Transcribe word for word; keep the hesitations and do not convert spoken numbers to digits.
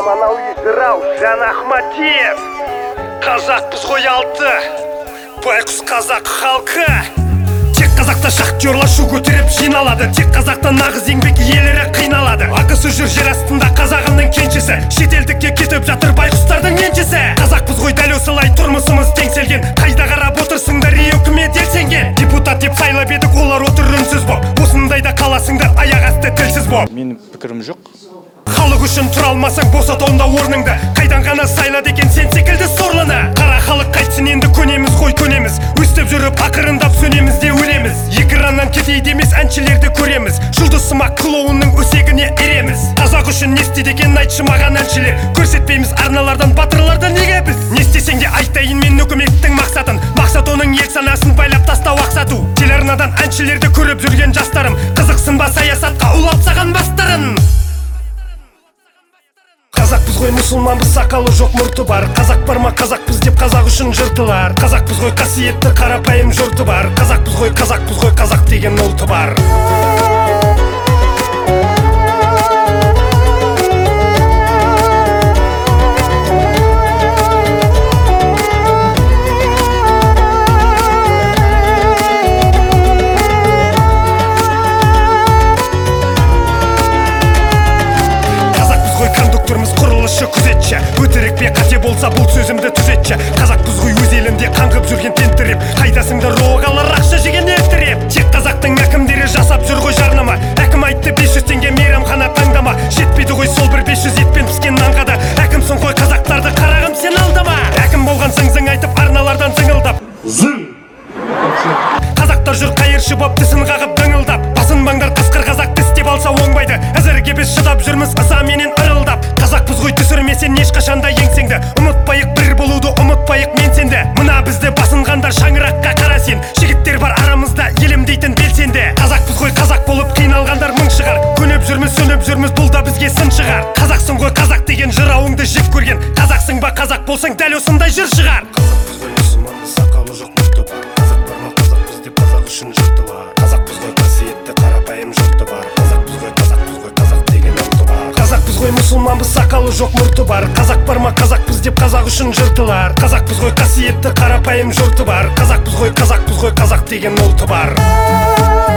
заманауи жырау Жан Ахматиев. Қазақпыз ғой алты, байқұс қазақ халқы. Тек қазақта шахтерлар шу көтеріп жиналады. Тек қазақта нағыз еңбек иелері қиналады. Ақысы жүр жер астында қазағымның кеншісі. Шетелдікке кетіп жатыр байқұстардың еншісі. Қазақпыз ғой дәл осылай тұрмысымыз теңселген. Қайда қарап отырсыңдар ей үкімет елсенген. Депутат деп сайлап едік, олар отыр үнсіз боп. Осындайда қаласыңдар аяқ асты тілсіз боп. Менің пікірім жоқ. Халық үшін тұра алмасаң босат онда орныңды. Қайдан ғана сайлады екен сен секілді сорлыны. Қара халық қайтсын енді, көнеміз ғой көнеміз. Өстіп жүріп ақырындап сөнеміз де өлеміз. Экраннан кетейді емес әншілерді көреміз. Жұлдызсымақ клоунның өсегіне ереміз. Қазақ үшін не істейді екен айтшы маған әншілер. Көрсетпейміз арналардан батырларды неге біз. Не істесең де айтайын мен үкіметтің мақсатын. Мақсат оның ел санасын байлап тастау ақсату. Телеарнадан әншілерді көріп жүрген жастарым, қызықсын ба саясатқа улап саған бастырын. Қазақпыз ғой мұсылманбыз, сақалы жоқ мұрты бар. Қазақ бар ма қазақпыз деп қазақ үшін жыртылар. Қазақпыз ғой қасиетті қарапайым жұрты бар. Қазақпыз ғой қазақпыз ғой қазақ деген ұлты бар. Күзетші, өтірік пе қате болса бұл сөзімді түзетші. Қазақпыз ғой өз елінде қаңғып жүрген тентіреп. Қайдасыңдар роғалар ақша жеген елтіреп. Тек қазақтың әкімдері жасап жүр ғой жарнама. Әкім айтты бес жүз теңге мейрамхана таңдама. Жетпейді ғой сол бір бес жүз етпен піскен нанға да. Әкімсің ғой қазақтарды қарағым сен алдама. Әкім болған зың-зың айтып арналардан зыңылдап. Зың! Қазақтар жүр қайыршы боп тісін қағып дыңылдап. Басынбаңдар қасқыр қазақ тіс деп алса оңбайды. Әзірге біз шыдап жүрміз ыза менен ырылдап. Қазақпыз ғой түсірмесен ешқашанда еңсеңді. Ұмытпайық бір болуды, ұмытпайық мен сенді. Мына бізді басынғандар шаңыраққа қара сен. Жігіттер бар арамызда елім дейтін белсенді. Қазақпыз ғой қазақ болып қиналғандар мың шығар. Көніп жүрміз, сөніп жүрміз, бұл да бізге сын шығар. Қазақсың ғой қазақ деген жырауыңды жек көрген. Қазақсың ба қазақ болсаң дәл осындай жыр шығар. Қазақпыз ғой мұсылманбыз, сақалы жоқ мұрты бар. Қазақ бар ма қазақпыз деп қазақ үшін жыртылар. Қазақпыз ғой қасиетті қарапайым жұрты бар. Қазақпыз ғой қазақпыз ғой қазақ деген ұлты бар. Қазақпыз ғой мұсылманбыз, сақалы жоқ мұрты бар. Қазақ бар ма қазақпыз деп қазақ үшін жыртылар. Қазақпыз ғой қасиетті қарапайым жұрты бар. Қазақпыз ғой қазақпыз ғой қазақ деген ұлты бар.